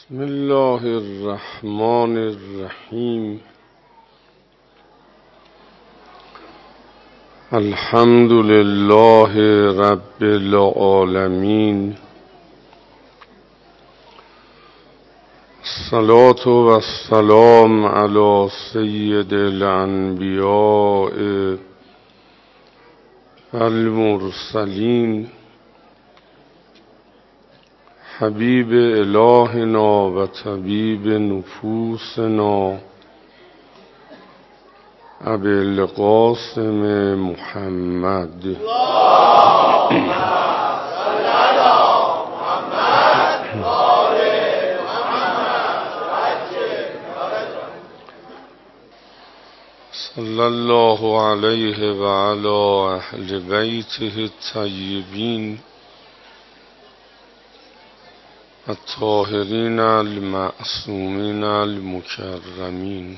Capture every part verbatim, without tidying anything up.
بسم الله الرحمن الرحیم. الحمد لله رب العالمین. الصلاة و السلام علی سید الانبیاء والمرسلین حبیب الهنا و طبیب نفوسنا ابی القاسم محمد. اللهم صل علی محمد و آل محمد. صلی الله علیه و علی اهل بیته الطیبین الطاهرین المعصومین المکرمین.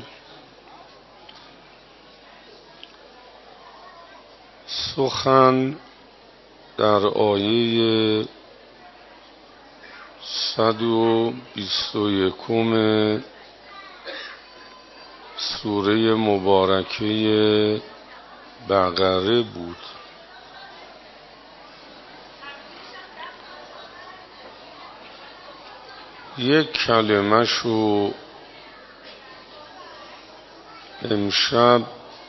سخن در آیه صد و بیست و یکم سوره مبارکه بقره بود. یک کلمه شو امشب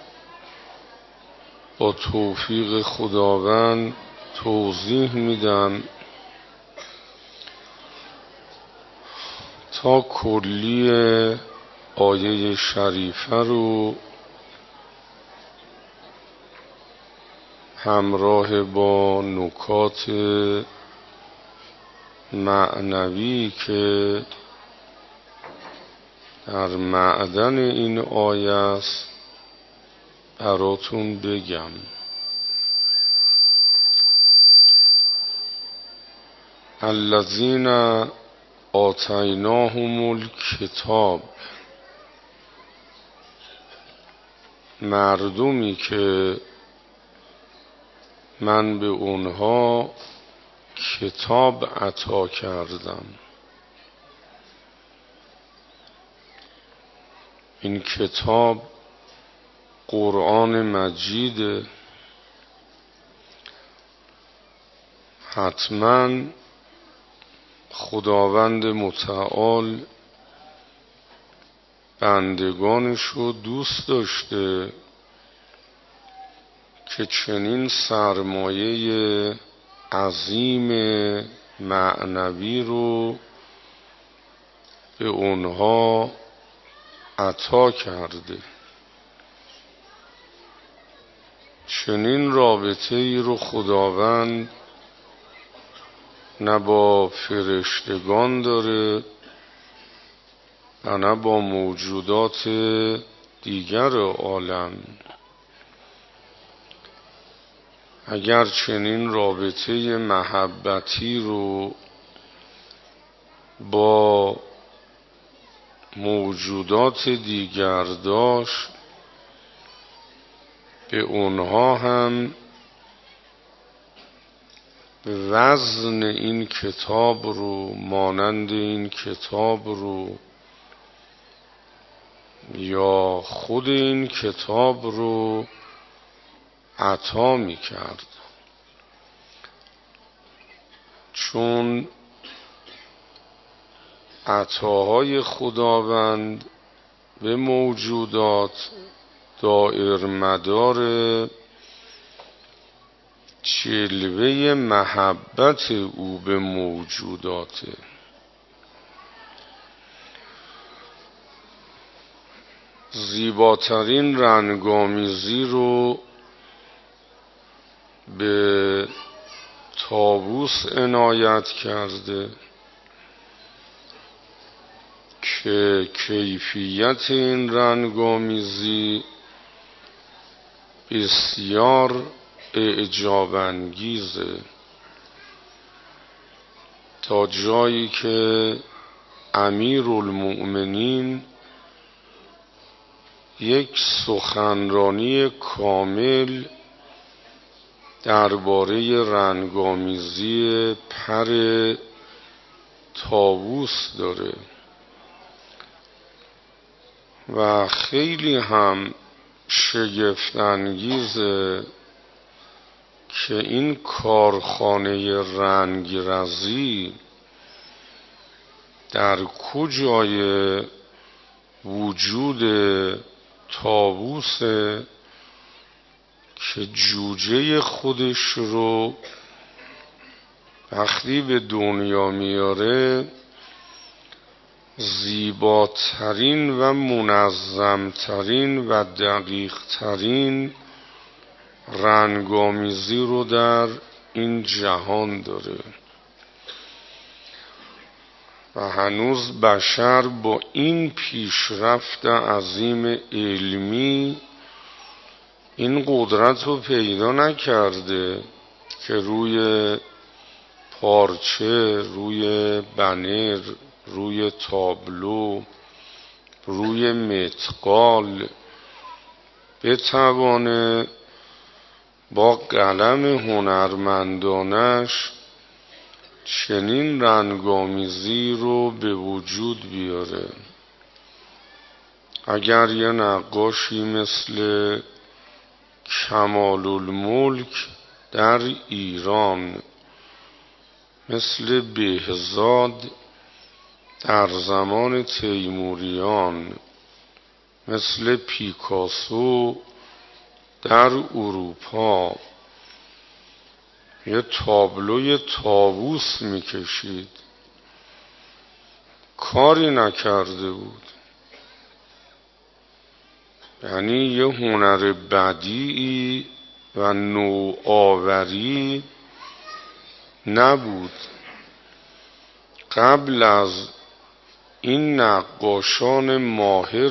با توفیق خداوند توضیح میدم تا کلی آیه شریفه رو همراه با نکات معنوی که در معدن این آیه است براتون بگم. الذین آتیناهم الکتاب، مردمی که من به اونها کتاب عطا کردم. این کتاب قرآن مجید. حتما خداوند متعال بندگانش رو دوست داشته که چنین سرمایه عظیم معنوی رو به اونها عطا کرده. چنین رابطه ای رو خداوند نه با فرشتگان داره و نه با موجودات دیگر عالم. اگر چنین رابطه محبتی رو با موجودات دیگر داشت، به اونها هم وزن این کتاب رو، مانند این کتاب رو یا خود این کتاب رو عطا می کرد. چون عطاهای خداوند به موجودات دائر مدار جلوه محبت او به موجوداته. زیباترین رنگامیزی رو به طاووس عنایت کرده که کیفیت این رنگامیزی بسیار اعجاب انگیزه، تا جایی که امیرالمؤمنین یک سخنرانی کامل درباره رنگامیزی پر طاووس داره و خیلی هم شگفت انگیزه که این کارخانه رنگرزی در کجای وجود طاووسه که جوجه خودش رو وقتی به دنیا میاره زیباترین و منظمترین و دقیقترین رنگامیزی رو در این جهان داره و هنوز بشر با این پیشرفت عظیم علمی این قدرت رو پیدا نکرده که روی پارچه، روی بنر، روی تابلو، روی متقال بتوانه با قلم هنرمندانش چنین رنگامیزی رو به وجود بیاره. اگر یه نقاشی مثل کمال الملک در ایران، مثل بهزاد در زمان تیموریان، مثل پیکاسو در اروپا یه تابلوی طاووس میکشید، کاری نکرده بود. یعنی یه هنر بدیعی و نوآوری نبود. قبل از این نقاشان ماهر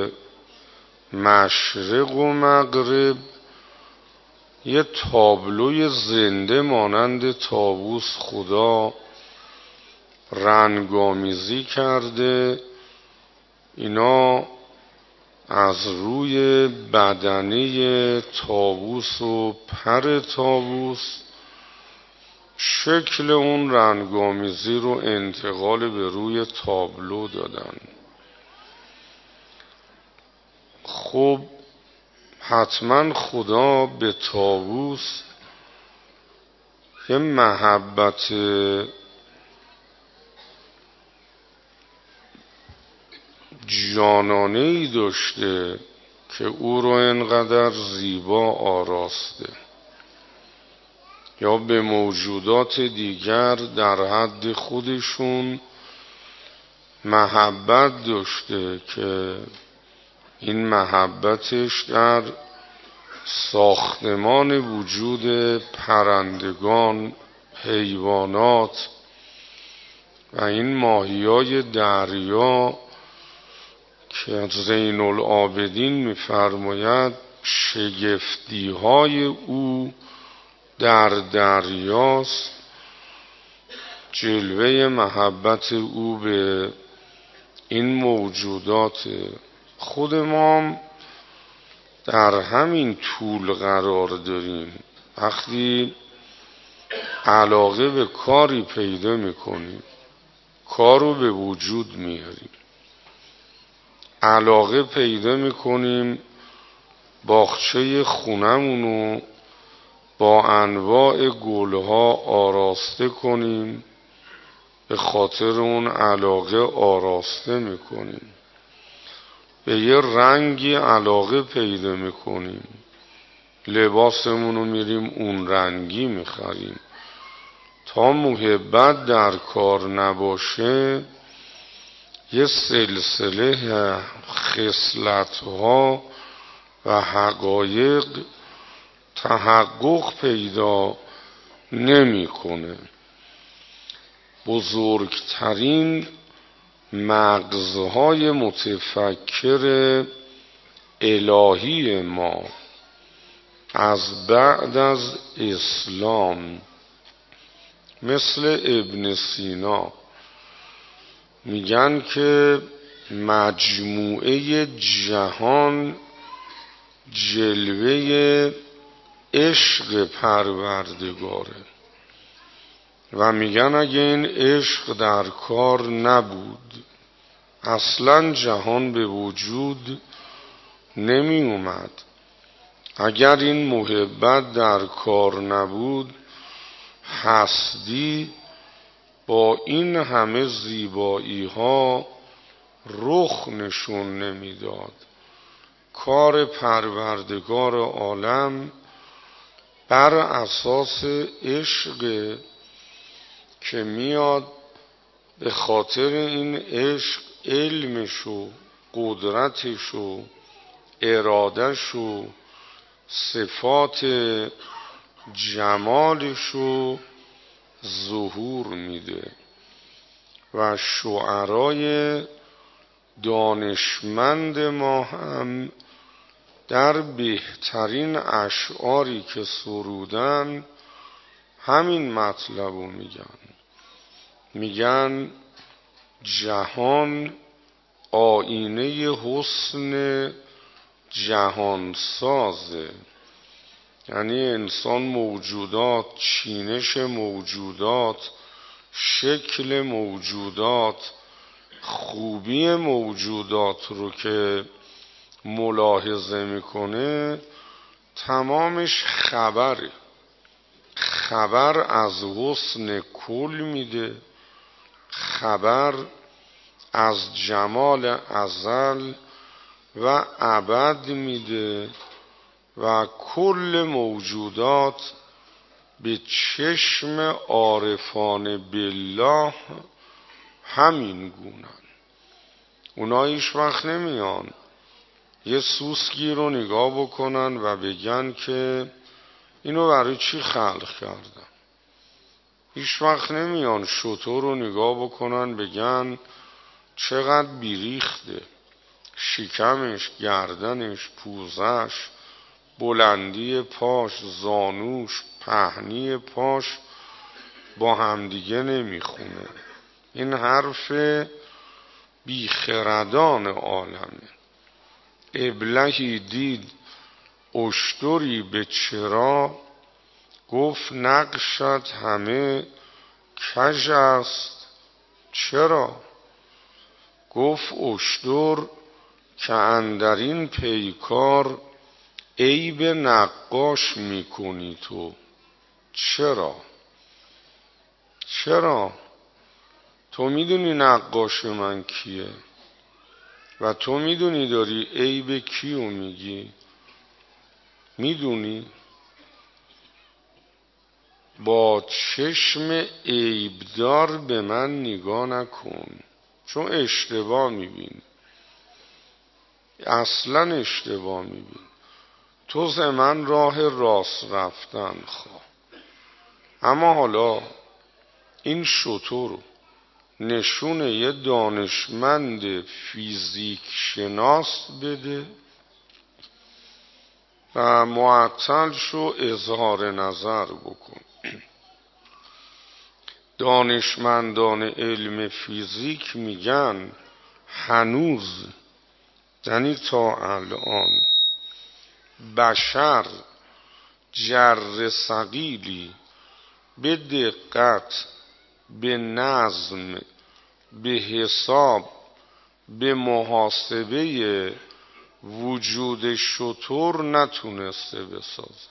مشرق و مغرب یه تابلوی زنده مانند طاووس خدا رنگامیزی کرده. اینا از روی بدنه طاووس و پر طاووس شکل اون رنگامیزی رو انتقال به روی تابلو دادن. خب حتما خدا به طاووس یه محبت جانانه‌ای داشته که او رو انقدر زیبا آراسته، یا به موجودات دیگر در حد خودشون محبت داشته که این محبتش در ساختمان وجود پرندگان، حیوانات و این ماهیای دریا که زین العابدین می‌فرماید شگفتی‌های او در دریاست، جلوه محبت او به این موجودات. خود ما در همین طول قرار داریم. وقتی علاقه به کاری پیدا میکنیم، کار رو به وجود میاریم. علاقه پیدا میکنیم باغچه خونمونو با انواع گلها آراسته کنیم، به خاطر اون علاقه آراسته میکنیم. به یه رنگی علاقه پیدا میکنیم، لباسمونو میریم اون رنگی میخریم. تا محبت در کار نباشه یه سلسله خصلت‌ها و حقایق تحقق پیدا نمی‌کنه. بزرگترین مغزهای متفکر الهی ما از بعد از اسلام مثل ابن سینا میگن که مجموعه جهان جلوه عشق پروردگاره. و میگن اگه این عشق در کار نبود اصلا جهان به وجود نمی اومد. اگر این محبت در کار نبود هستی با این همه زیبایی ها رخ نشون نمیداد. کار پروردگار عالم بر اساس عشق که میاد به خاطر این عشق علمش و قدرتش و ارادش و صفات جمالش رو ظهور میده و شعرای دانشمند ما هم در بهترین اشعاری که سرودن همین مطلب رو میگن. میگن جهان آینه حسن جهان سازه، یعنی انسان موجودات، چینش موجودات، شکل موجودات، خوبی موجودات رو که ملاحظه میکنه تمامش خبره. خبر از حسن کل میده، خبر از جمال ازل و ابد میده و کل موجودات به چشم عارفان بالله همین گونن. اونا هیچ وقت نمیان یه سوسکی رو نگاه بکنن و بگن که اینو برای چی خلق کردن. هیچ وقت نمیان شتر رو نگاه بکنن بگن چقدر بیریخته، شکمش، گردنش، پوزش، بلندی پاش، زانوش، پهنی پاش با همدیگه نمیخونه. این حرف بیخردان عالمه. ابلهی دید اشتری به چرا، گفت نقشت همه کژ است چرا. گفت اشتر که اندرین پیکار عیب نقاش میکنی تو چرا؟ چرا؟ تو میدونی نقاش من کیه و تو میدونی داری عیب کیو میگی؟ میدونی؟ با چشم عیبدار به من نگاه نکن، چون اشتباه میبین، اصلا اشتباه میبین. تو ز من راه راست رفتن خواه. اما حالا این شتر نشون یه دانشمند فیزیک شناس بده و معطل شو اظهار نظر بکن. دانشمندان علم فیزیک میگن هنوز، یعنی تا الان، بشر جر ثقیلی به دقت، به نظم، به حساب، به محاسبه وجود شتر نتونسته بسازه.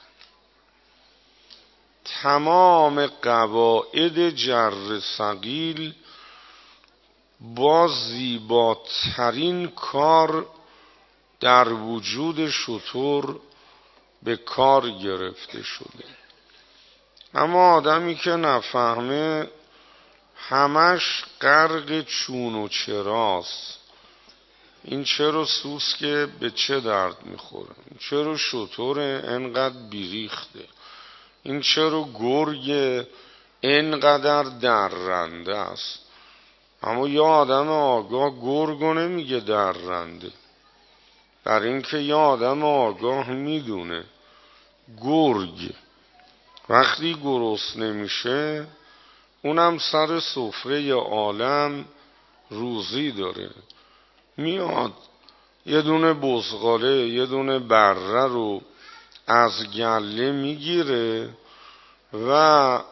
تمام قواعد جر ثقیل با زیباترین کار در وجود شتر به کار گرفته شده. اما آدمی که نفهمه همش غرق چون و چراست. این چرا سوسکه به چه درد میخوره؟ این چرا شتر انقدر بیریخته؟ این چرا گرگ اینقدر درنده است؟ اما یا آدم آگاه گرگو نمیگه درنده، برای اینکه یا آدم آگاه میدونه گرگ وقتی گرسنه میشه اونم سر سفره عالم روزی داره، میاد یه دونه بزغاله، یه دونه بره رو از گله میگیره و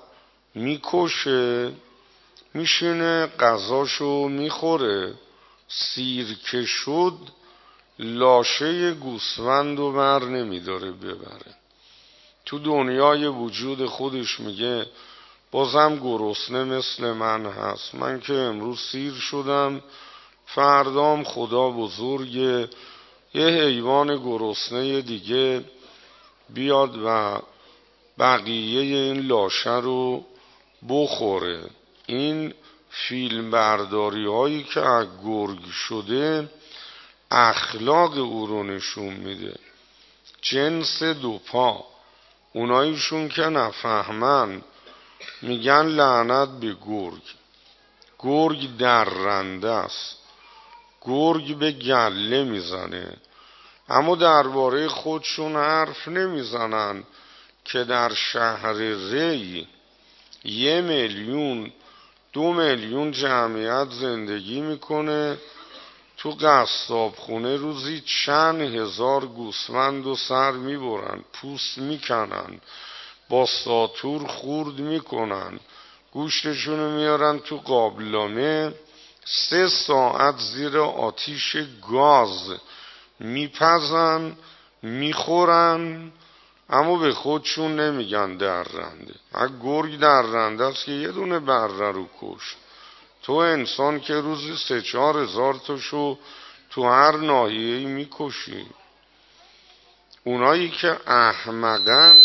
میکشه، میشینه غذاشو میخوره، سیر که شد لاشه گوسفندو بر نمیداره ببره. تو دنیای وجود خودش میگه بازم گرسنه مثل من هست، من که امروز سیر شدم، فردام خدا بزرگه، یه حیوان گرسنه دیگه بیاد و بقیه این لاشه رو بخوره. این فیلم برداری هایی که از گرگ شده اخلاق او رو نشون میده. جنس دو پا، اوناییشون که نفهمن میگن لعنت به گرگ. گرگ درنده است، گرگ به گله میزنه، اما درباره خودشون حرف نمیزنن که در شهر ری یه میلیون دو میلیون جمعیت زندگی میکنه، تو قصاب خونه روزی چند هزار گوسفند و سر میبرن، پوست میکنن، با ساتور خورد میکنن، گوشتشونو میارن تو قابلمه، سه ساعت زیر آتیش گاز میپزن میخورن، اما به خودشون نمیگن درنده. اگه گرگ درنده است که یه دونه بره رو کشت. تو انسان که روزی سه چهار هزار تاشو تو هر ناحیه‌ای میکشی. اونایی که احمقن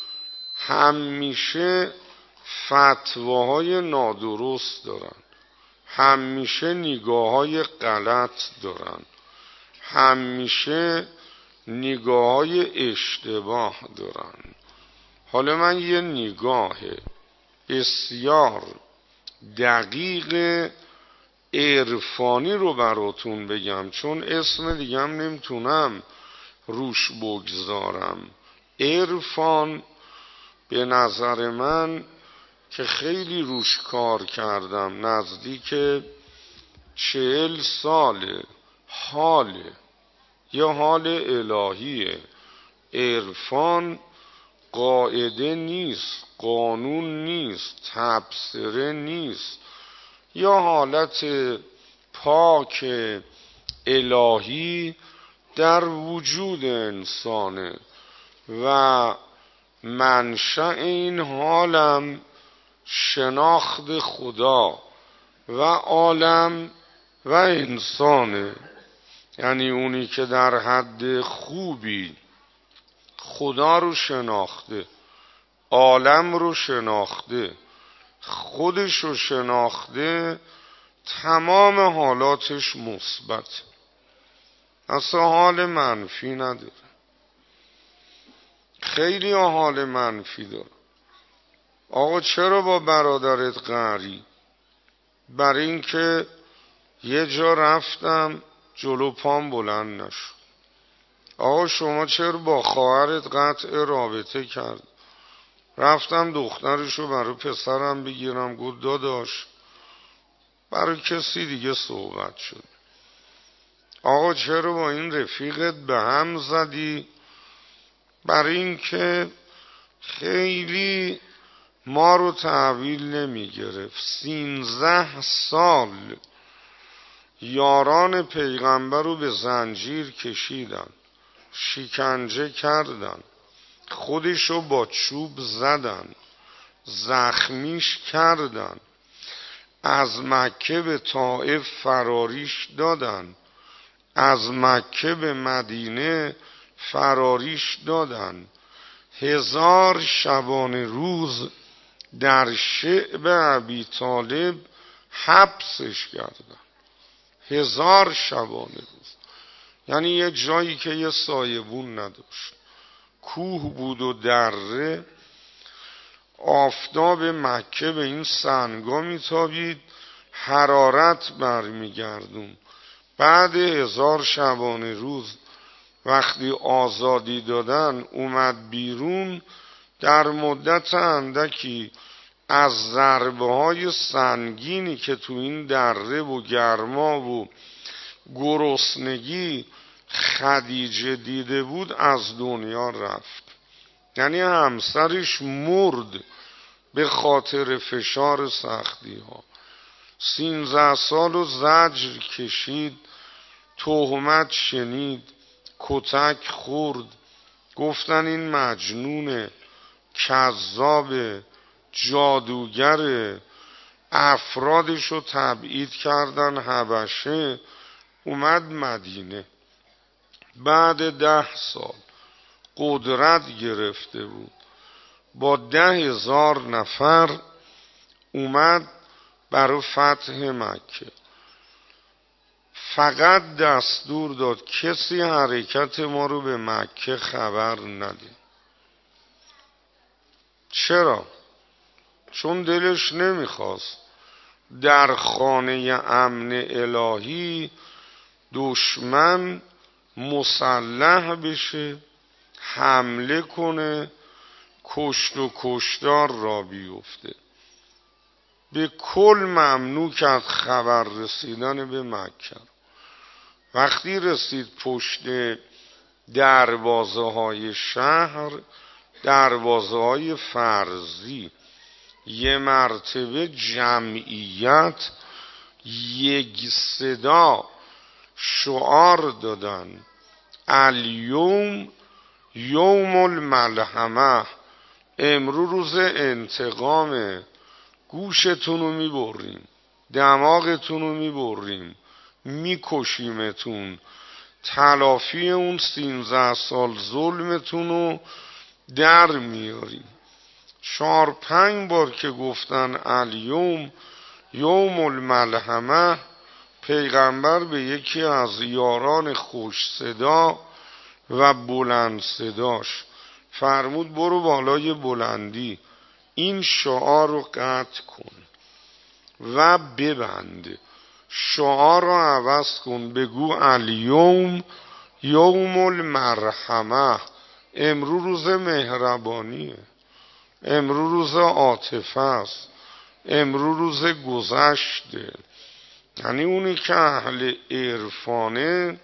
همیشه فتواهای نادرست دارن، همیشه نگاه‌های غلط دارن، همیشه نگاه‌های اشتباه دارن. حالا من یه نگاه بسیار دقیق عرفانی رو براتون بگم، چون اسم دیگه هم نمیتونم روش بگذارم. عرفان به نظر من که خیلی روش کار کردم، نزدیک چهل ساله، حاله، یه حال الهیه. عرفان قاعده نیست، قانون نیست، تبصره نیست، یا حالت پاک الهی در وجود انسانه و منشأ این حالم شناخت خدا و عالم و انسانه. یعنی اونی که در حد خوبی خدا رو شناخته، عالم رو شناخته، خودش رو شناخته، تمام حالاتش مثبت، اصلا حال منفی نداره. خیلی حال منفی داره. آقا چرا با برادرت قهری؟ برای اینکه یه جا رفتم جلو پام بلند نشد. آقا شما چرا با خواهرت قطع رابطه کرد؟ رفتم دخترشو برای پسرم بگیرم، گفت داداش برای کسی دیگه صحبت شد. آقا چرا با این رفیقت به هم زدی؟ برای اینکه خیلی ما رو تحویل نمی گرفت. سینزده سال یاران پیغمبر رو به زنجیر کشیدن، شکنجه کردن، خودشو با چوب زدن، زخمیش کردن، از مکه به طائف فراریش دادن، از مکه به مدینه فراریش دادن، هزار شبانه روز در شعب ابی طالب حبسش کردن. هزار شبانه روز، یعنی یه جایی که یه سایبون نداشت، کوه بود و دره. آفتاب مکه به این سنگا میتابید، حرارت برمیگردون. بعد هزار شبانه روز وقتی آزادی دادن اومد بیرون، در مدت اندکی از ضربه های سنگینی که تو این دره و گرما و گرسنگی خدیجه دیده بود از دنیا رفت. یعنی همسرش مرد به خاطر فشار سختی ها. سینزده سال و زجر کشید، تهمت شنید، کتک خورد، گفتن این مجنونه، کذاب، جادوگر. افرادشو تبعید کردن حبشه، اومد مدینه. بعد ده سال قدرت گرفته بود، با ده هزار نفر اومد برای فتح مکه. فقط دستور داد کسی حرکت ما رو به مکه خبر نده. چرا؟ چون دلش نمیخواست در خانه امن الهی دشمن مسلح بشه، حمله کنه، کشت و کشتار را بیفته. به کل ممنوع کرد خبر رسیدن به مکه. وقتی رسید پشت دروازه های شهر، دروازه های فرضی، یه مرتبه جمعیت یک صدا شعار دادن الیوم یوم الملحمه، امرو روز انتقامه، گوشتون رو میبریم، دماغتون رو میبریم، میکشیمتون، تلافی اون سینزده سال ظلمتون رو در میاریم. چهار پنج بار که گفتن الیوم یوم الملحمه، پیغمبر به یکی از یاران خوش صدا و بلند صداش فرمود برو بالای بلندی این شعار رو قطع کن و ببند، شعار رو عوض کن، بگو الیوم یوم المرحمه، امرو روز مهربانیه، امرو روز عاطفه است، امرو روز گذشته. یعنی اونی که اهل عرفانه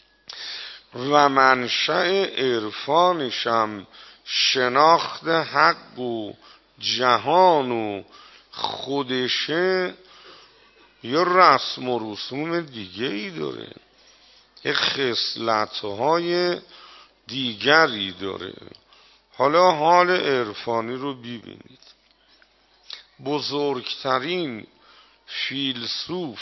و منشأ عرفانشم شناخت حق و جهان و خودشه، یه رسم و رسوم دیگه ای داره، یه خصلت‌های دیگری داره. حالا حال عرفانی رو ببینید. بزرگترین فیلسوف،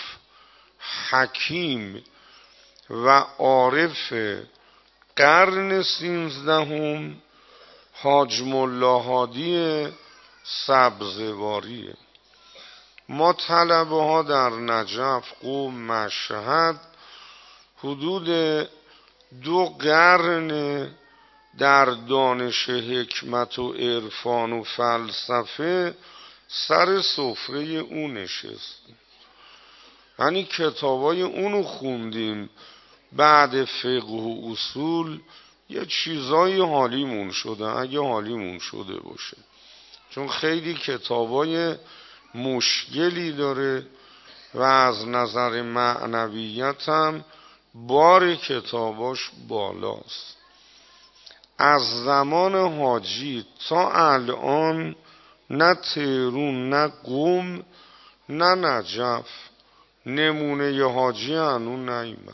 حکیم و عارف قرن سیزدهم حاج ملا هادی سبزواریه. ما طلبه ها در نجف، قم، مشهد حدود دو قرن در دانش حکمت و عرفان و فلسفه سر سفره اون نشستیم، یعنی کتابای اونو خوندیم. بعد فقه و اصول یه چیزای حالیمون شده، اگه حالیمون شده باشه، چون خیلی کتابای مشکلی داره و از نظر معنویت هم بار کتاباش بالاست. از زمان حاجی تا الان نه تهرون، نه قم، نه نجف نمونه ی حاجی هنون نیامده.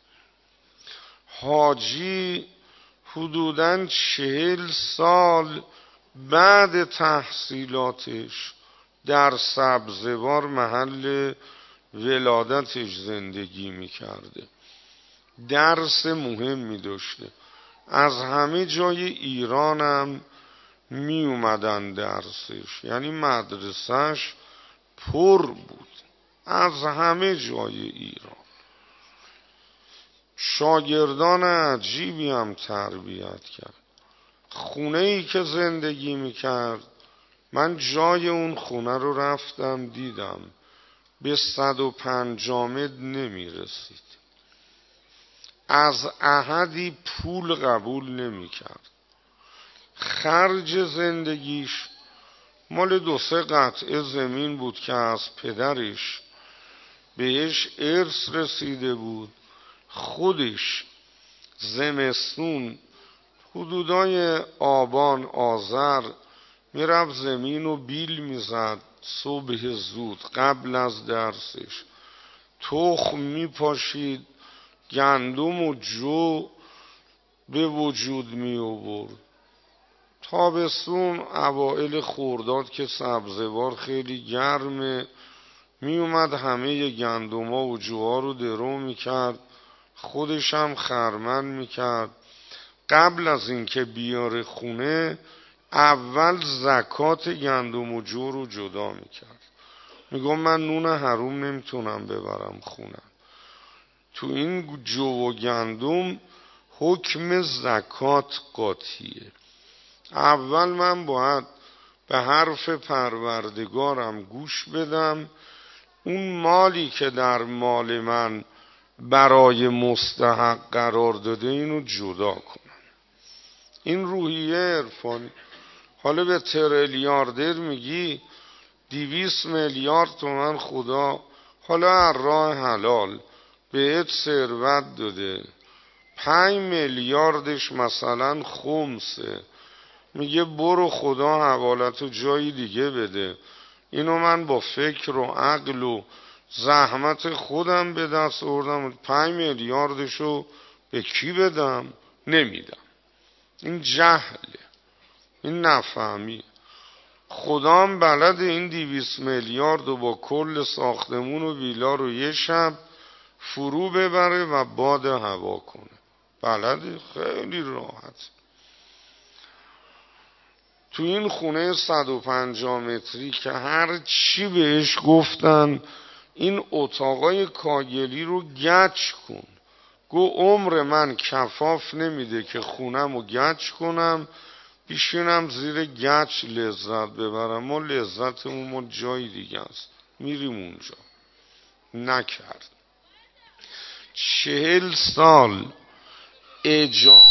حاجی حدوداً چهل سال بعد تحصیلاتش در سبزوار محل ولادتش زندگی میکرده، درس مهمی داشته، از همه جای ایران هم می اومدن درسش، یعنی مدرسهش پر بود از همه جای ایران. شاگردان عجیبی هم تربیت کرد. خونه ای که زندگی میکرد، من جای اون خونه رو رفتم دیدم، به صد و پنجاه متر نمیرسید. از احدی پول قبول نمیکرد. خرج زندگیش مال دو سه قطعه زمین بود که از پدرش بهش ارث رسیده بود. خودش زمستون حدودای آبان، آذر میرفت زمین و بیل میزد صبح زود قبل از درسش، تخم میپاشید، گندم و جو به وجود می آورد. تابستون اوائل خرداد که سبزوار خیلی گرمه، می اومد همه گندما و جوها رو درو میکرد، خودش هم خرمن میکرد. قبل از اینکه بیاره خونه اول زکات گندم و جو رو جدا میکرد. میگم من نون حروم نمیتونم ببرم خونم، تو این جو و گندم حکم زکات قاطیه. اول من باید به حرف پروردگارم گوش بدم، اون مالی که در مال من برای مستحق قرار داده اینو جدا کنم. این روحیه عرفانی. حالا به تریلیاردر میگی دیویس میلیارد تومن خدا حالا از راه حلال بهت ثروت داده، پنج میلیاردش مثلا خمسه، میگه برو خدا حوالتو جایی دیگه بده، اینو من با فکر و عقل و زحمت خودم به دست آوردم، پنج میلیاردشو به کی بدم؟ نمیدم. این جهله، این نفهمی. خدام بلد این دیویس میلیارد رو با کل ساختمون و ویلا رو یه شب فرو ببره و باد هوا کنه. بلده، خیلی راحت. تو این خونه صد و پنجاه متری که هر چی بهش گفتن این اتاقای کاگلی رو گچ کن، گو عمر من کفاف نمیده که خونم رو گچ کنم، بیشینم زیر گچ لذت ببرم. ما لذتمون ما جای دیگه است، میریم اونجا. نکرد. چهل سال اجازه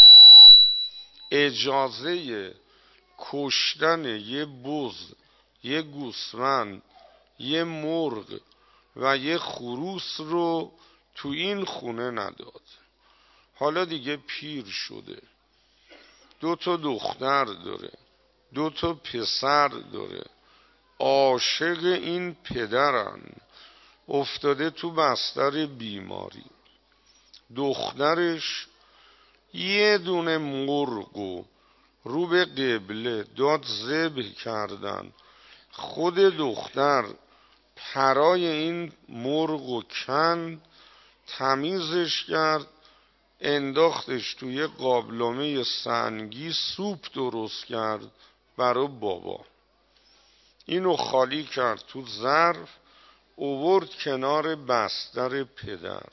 اجازه کشتن یه بز، یه گوسفند، یه مرغ و یه خروس رو تو این خونه نداد. حالا دیگه پیر شده، دو تا دختر داره، دو تا پسر داره، عاشق این پدرن، افتاده تو بستر بیماری. دخترش یه دونه مرغو رو به قبله داد ذبح کردن، خود دختر پرای این مرغو کند، تمیزش کرد، انداختش توی قابلمه سنگی، سوپ درست کرد برای بابا. اینو خالی کرد تو ظرف، آورد کنار بستر پدر.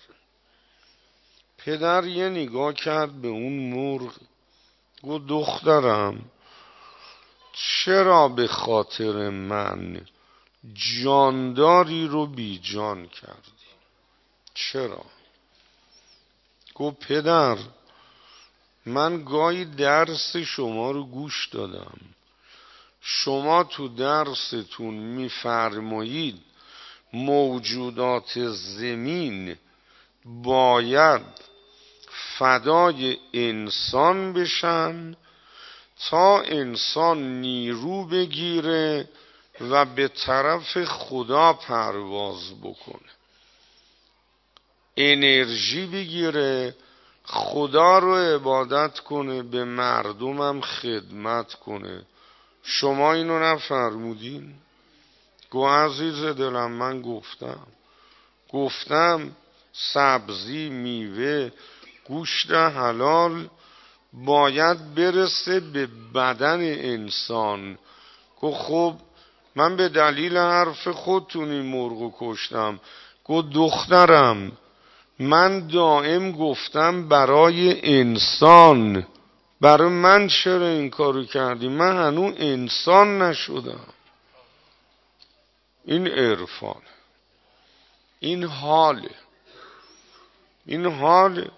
پدر یه نگاه کرد به اون مرغ، گفت دخترم چرا به خاطر من جانداری رو بی جان کردی؟ چرا؟ گفت پدر من گاهی درس شما رو گوش دادم، شما تو درستون میفرمایید موجودات زمین باید فدای انسان بشن تا انسان نیرو بگیره و به طرف خدا پرواز بکنه، انرژی بگیره، خدا رو عبادت کنه، به مردمم خدمت کنه. شما اینو نفرمودین؟ گو عزیز دلم من گفتم گفتم سبزی، میوه، گوشت حلال باید برسه به بدن انسان. گو خب من به دلیل حرف خودتون این مرغو کشتم. گو دخترم من دائم گفتم برای انسان، برای من چرا این کارو کردی؟ من هنوز انسان نشدم. این عرفان، این حاله، این حاله.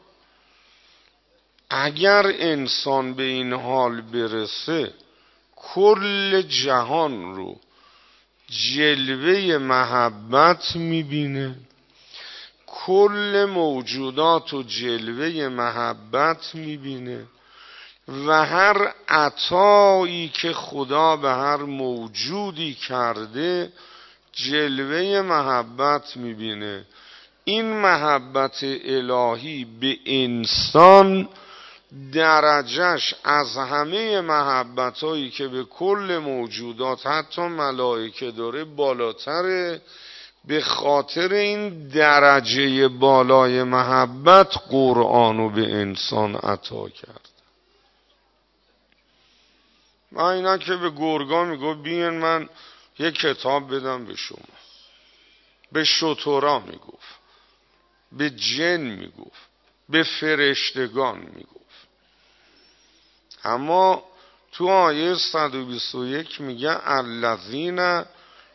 اگر انسان به این حال برسه کل جهان رو جلوه محبت میبینه، کل موجودات رو جلوه محبت میبینه، و هر عطایی که خدا به هر موجودی کرده جلوه محبت میبینه. این محبت الهی به انسان درجهش از همه محبتایی که به کل موجودات حتی ملائکه داره بالاتره. به خاطر این درجه بالای محبت قرآنو به انسان عطا کرد. من اینا که به گرگا میگو بیین من یک کتاب بدم به شما، به شترا میگفت، به جن میگفت، به فرشتگان میگفت. اما تو آیه صد و بیست و یک میگه الذین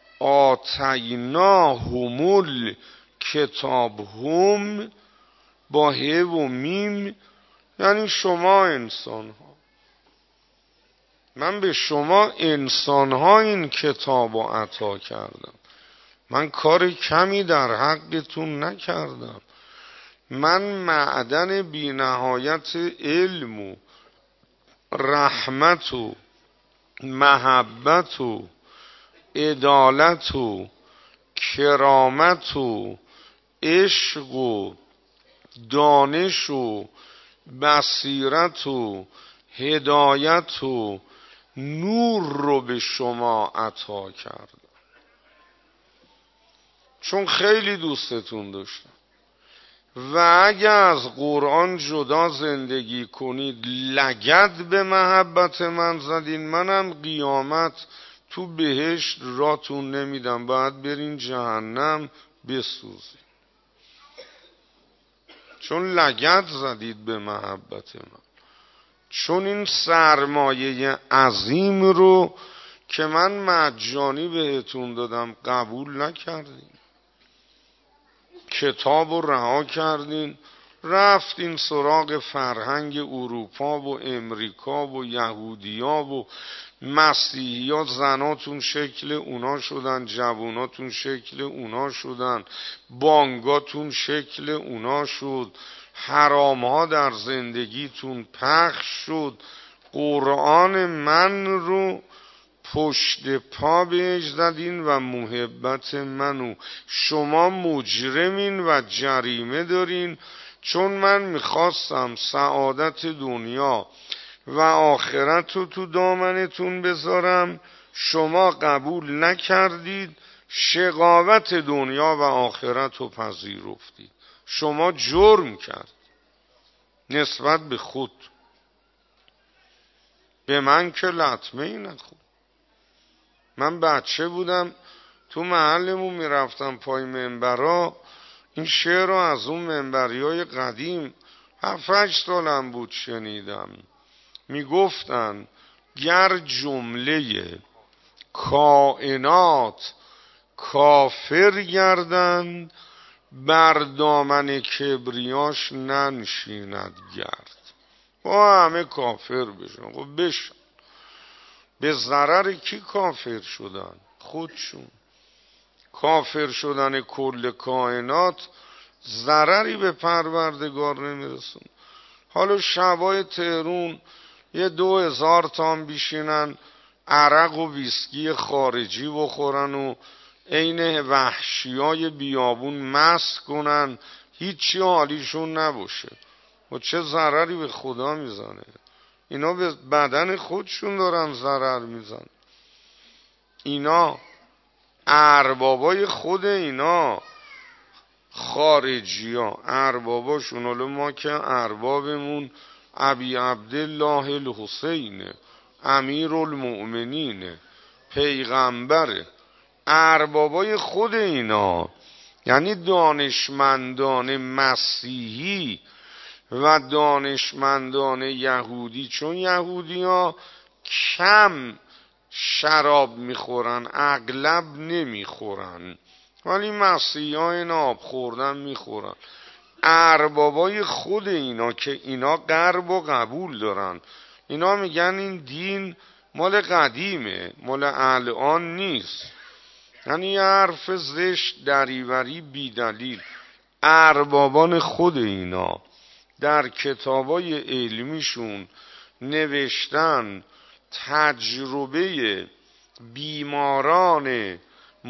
آتیناهم الکتاب هم با ه و میم، یعنی شما انسان ها. من به شما انسان ها این کتاب رو عطا کردم. من کار کمی در حقتون نکردم. من معدن بی نهایت علم و رحمت و محبت و عدالت و کرامت و عشق و دانش و بصیرت و هدایت و نور رو به شما عطا کردم، چون خیلی دوستتون داشتم. و اگه از قرآن جدا زندگی کنید لگد به محبت من زدین، منم قیامت تو بهشت راتون نمیدم، باید برین جهنم بسوزید، چون لگد زدید به محبت من. چون این سرمایه عظیم رو که من مجانی بهتون دادم قبول نکردین، کتاب رو رها کردین، رفتین سراغ فرهنگ اروپا و امریکا و یهودیا و مسیحیا. زناتون شکل اونا شدن، جواناتون شکل اونا شدن، بانگاتون شکل اونا شد، حرام ها در زندگیتون پخش شد. قرآن من رو پشت پا بهش زدین و محبت منو. شما مجرمین و جریمه دارین، چون من میخواستم سعادت دنیا و آخرت رو تو دامنتون بذارم، شما قبول نکردید، شقاوت دنیا و آخرت رو پذیرفتید. شما جرم کرد نسبت به خود، به من که لطمه ای نخورد. من بچه بودم تو محلمون میرفتم پای منبرا، این شعر رو از اون منبری های قدیم هفت هشت سالم بود شنیدم. میگفتن گر جمله کائنات کافر گردند، بر دامن کبریاش ننشیند گرد. با همه کافر بشن. خب بشن. به ضرر کی کافر شدن؟ خودشون. کافر شدن کل کائنات ضرری به پروردگار نمیرسون. حالا شبای تهرون یه دو هزار تام بیشینن عرق و ویسکی خارجی بخورن و عین وحشیای بیابون مست کنن، هیچی حالیشون نباشه. و چه ضرری به خدا میزنه؟ اینا به بدن خودشون دارن ضرر میزن. اینا اربابای خود اینا خارجی ها ارباباشون. حالا ما که اربابمون ابی عبدالله الحسین امیر المؤمنین پیغمبره. اربابای خود اینا یعنی دانشمندان مسیحی و دانشمندان یهودی. چون یهودی ها کم شراب میخورن، اغلب نمیخورن، ولی مسیحی ها این آب خوردن میخورن. اربابای خود اینا که اینا غرب و قبول دارن، اینا میگن این دین مال قدیمه، مال الان نیست. یعنی یه حرف زشت دریوری بی دلیل. اربابان خود اینا در کتابای علمیشون نوشتن تجربه بیماران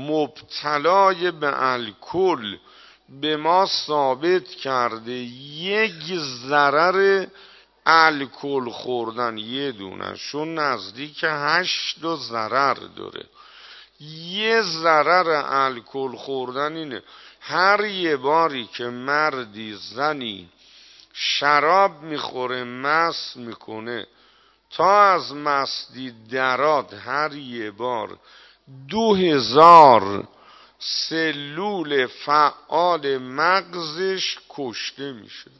مبتلای به الکل به ما ثابت کرده یک ضرر الکل خوردن یه دونشون نزدیک هشت تا ضرر داره. یه ضرر الکل خوردن اینه هر یه باری که مردی زنی شراب میخوره مست میکنه تا از مستی دراد هر یه بار دو هزار سلول فعال مغزش کشته میشه.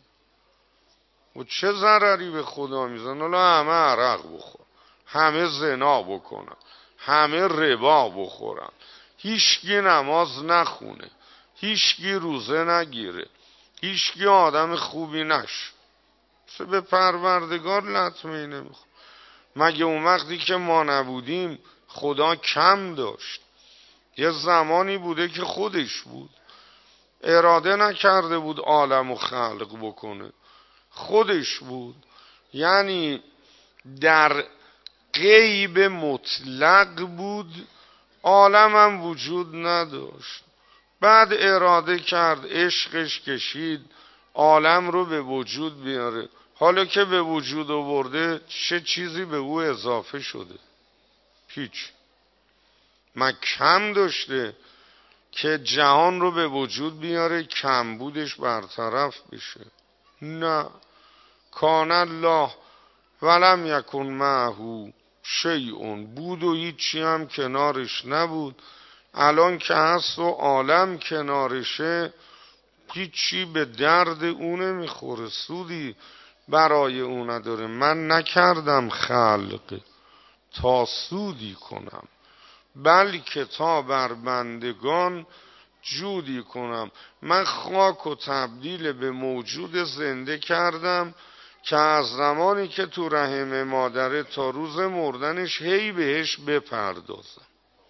و چه ضرری به خدا میزن؟ حالا همه عرق بخور، همه زنا بکنن، همه ربا بخورن، هیچکی نماز نخونه، هیچکی روزه نگیره، هیچکی آدم خوبی نشه، چه به پروردگار لطمه نمیخوره. مگه اون وقتی که ما نبودیم خدا کم داشت؟ یه زمانی بوده که خودش بود، اراده نکرده بود عالم و خلق بکنه، خودش بود. یعنی در غیب مطلق بود، عالم هم وجود نداشت. بعد اراده کرد، عشقش کشید عالم رو به وجود بیاره. حالا که به وجود آورده چه چیزی به او اضافه شده؟ هیچ. من کم داشته که جهان رو به وجود بیاره کمبودش برطرف بشه؟ نه. کان الله ولم یکن معه شیء، بود و هیچی هم کنارش نبود. الان که هست و عالم کنارشه هیچی به درد اونه میخوره، سودی برای اون نداره. من نکردم خلق تا سودی کنم، بلکه تا بر بندگان جودی کنم. من خاک و تبدیل به موجود زنده کردم که از زمانی که تو رحم مادره تا روز مردنش هی بهش بپردازم،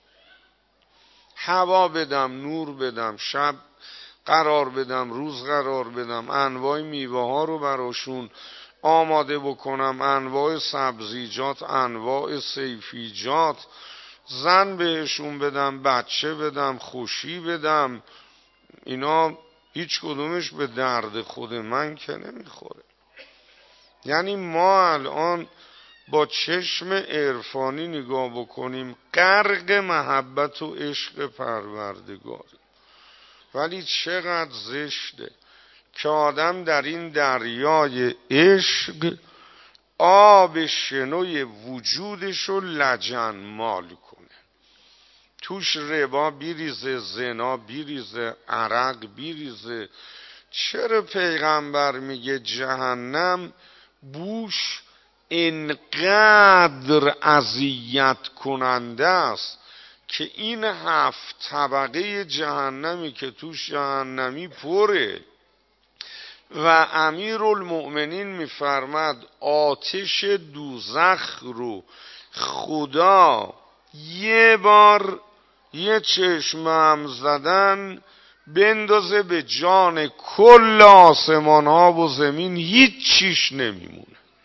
هوا بدم، نور بدم، شب قرار بدم، روز قرار بدم، انواع میوه ها رو براشون آماده بکنم، انواع سبزیجات، انواع صیفیجات، زن بهشون بدم، بچه بدم، خوشی بدم. اینا هیچ کدومش به درد خود من که نمیخوره. یعنی ما الان با چشم عرفانی نگاه بکنیم غرق محبت و عشق پروردگاری، ولی چقدر زشته که آدم در این دریای عشق آب شنوی وجودشو لجن مال کنه، توش ربا بیریزه، زنا بیریزه، عرق بیریزه. چرا پیغمبر میگه جهنم بوش اینقدر اذیت کننده است که این هفت طبقه جهنمی که توش جهنمی پره و امیرالمؤمنین میفرماد آتش دوزخ رو خدا یه بار یه چشم هم زدن بندازه به جان کل آسمان ها و زمین، هیچ چیش نمیمونه.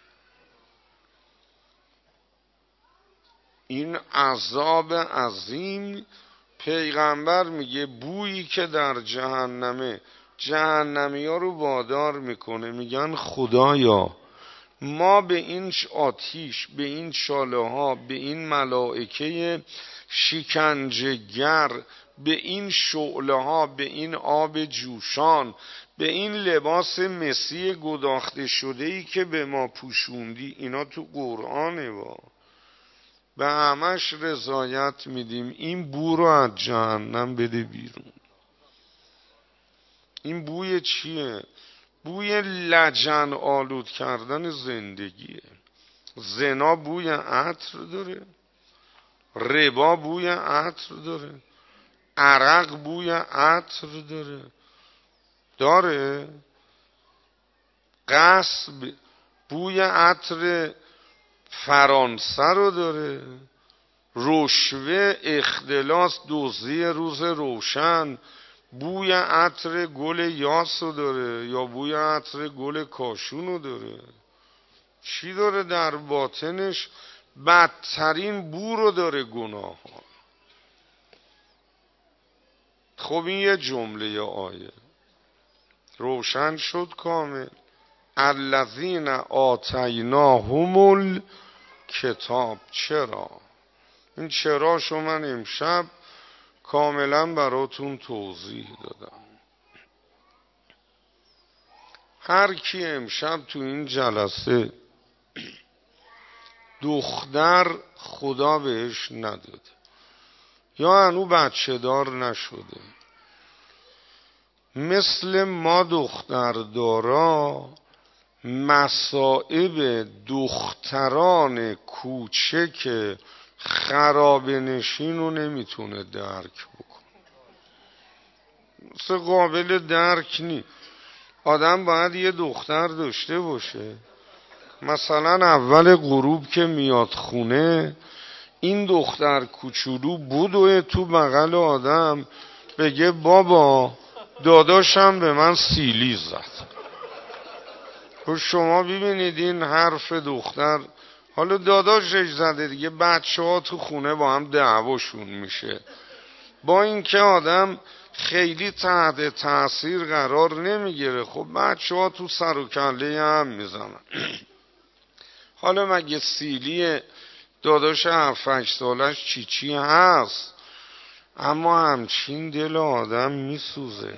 این عذاب عظیم پیغمبر میگه بویی که در جهنمه جهنمی ها رو وادار میکنه، میگن خدایا ما به این آتیش، به این شاله ها، به این ملائکه شکنجهگر، به این شعله ها، به این آب جوشان، به این لباس مسی گداخته شده ای که به ما پوشوندی، اینا تو قرآنه با به همش رضایت میدیم، این بو رو از جهنم بده بیرون. این بوی چیه؟ بوی لجن آلود کردن زندگیه. زنا بوی عطر داره، ربا بوی عطر داره، عرق بوی عطر داره داره غصب بوی عطر فرانسه رو داره، رشوه، اختلاس، دزدی روز روشن بوی عطر گل یاس رو داره یا بوی عطر گل کاشون رو داره. چی داره در باطنش؟ بدترین بو رو داره گناه ها. خب این یه جمله آیه روشن شد کامل. الذین آتیناهم الکتاب. چرا؟ این چراشو من امشب کاملا براتون توضیح دادم. هر کی امشب تو این جلسه دختر خدا بهش نداده یا هنو بچه دار نشده، مثل ما دختردارا مصائب دختران کوچک خراب نشین رو نمیتونه درک بکنه. مثل قابل درک نی. آدم باید یه دختر داشته باشه، مثلا اول غروب که میاد خونه این دختر کوچولو بدوه تو بغل آدم بگه بابا داداشم به من سیلی زد. خب شما ببینید این حرف دختر، حالا داداشش زده دیگه، بچه ها تو خونه با هم دعواشون میشه. با اینکه آدم خیلی تحت تاثیر قرار نمیگیره، خب بچه ها تو سر و کله هم میزنن. حالا مگه سیلی داداش هفت هشت سالش چی چی هست؟ اما همچین دل آدم میسوزه،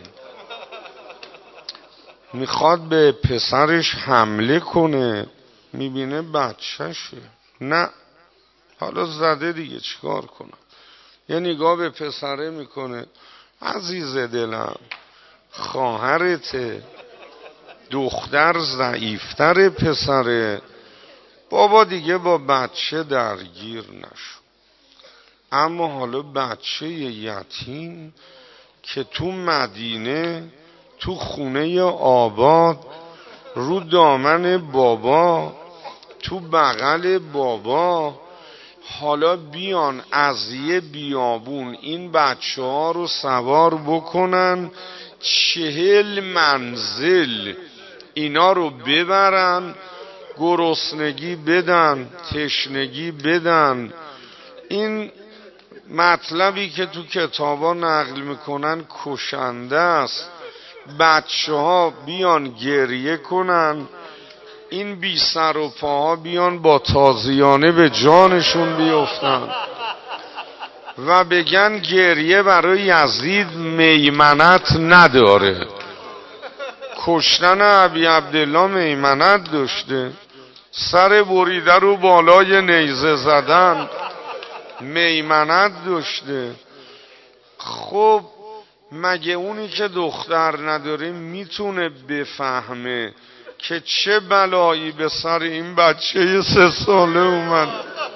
میخواد به پسرش حمله کنه، میبینه بچهشه. نه، حالا زده دیگه چیکار کنم؟ یه نگاه به پسره میکنه، عزیز دلم خواهرته، دختر ضعیفتر پسره، بابا دیگه با بچه درگیر نشو. اما حالا بچه یتیم که تو مدینه تو خونه آباد رو دامن بابا تو بغل بابا، حالا بیان از یه بیابون این بچه ها رو سوار بکنن چهل منزل اینا رو ببرن، گرسنگی بدن، تشنگی بدن. این مطلبی که تو کتابا نقل میکنن کشنده است. بچه ها بیان گریه کنن، این بی سر و پاها بیان با تازیانه به جانشون بیفتن و بگن گریه برای یزید میمنت نداره. کشتن ابی عبدالله میمنت داشته، سر بریده رو بالای نیزه زدن میمنت داشته. خب مگه اونی که دختر نداره میتونه بفهمه که چه بلایی به سر این بچه سه ساله اومد؟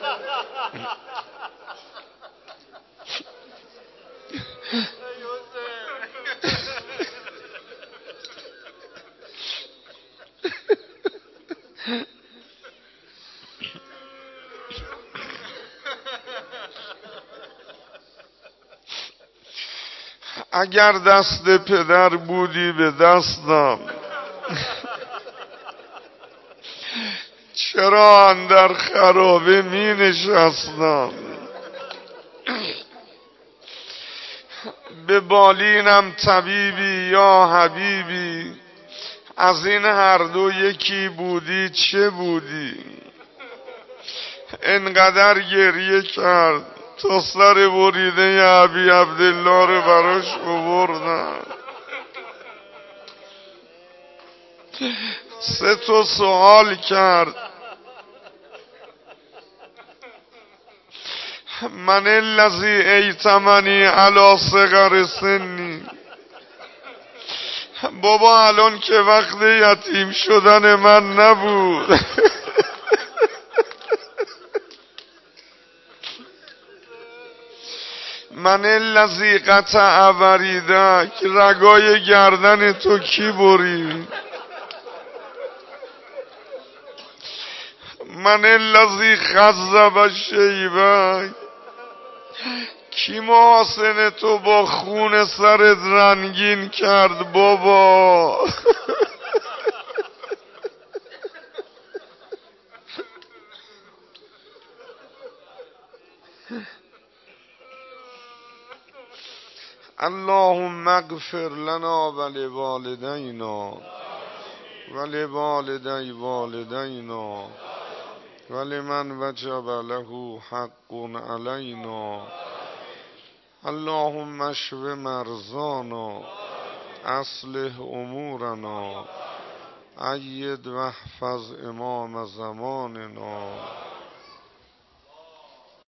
اگر دست پدر بودی به دستم، چرا اندر خرابه می نشستم؟ به بالینم طبیبی یا حبیبی، از این هر دو یکی بودی چه بودی؟ انقدر گریه کرد تا سر بریده ابی عبدالله رو براش آوردن. سه تا سوال کرد، من الذی ایتمنی علی صغر سنی، بابا الان که وقت یتیم شدن من نبود. من الذی قطع وریدک، رگای گردن تو کی برید؟ من الذی خضب شیبک، کی محاسن تو با خون سرت رنگین کرد بابا؟ اللهم اغفر لنا ولوالدينا ولوالدي والدينا ولمن وجب له حق علينا. اللهم اشف مرضانا اصلح امورنا أيد واحفظ امام زماننا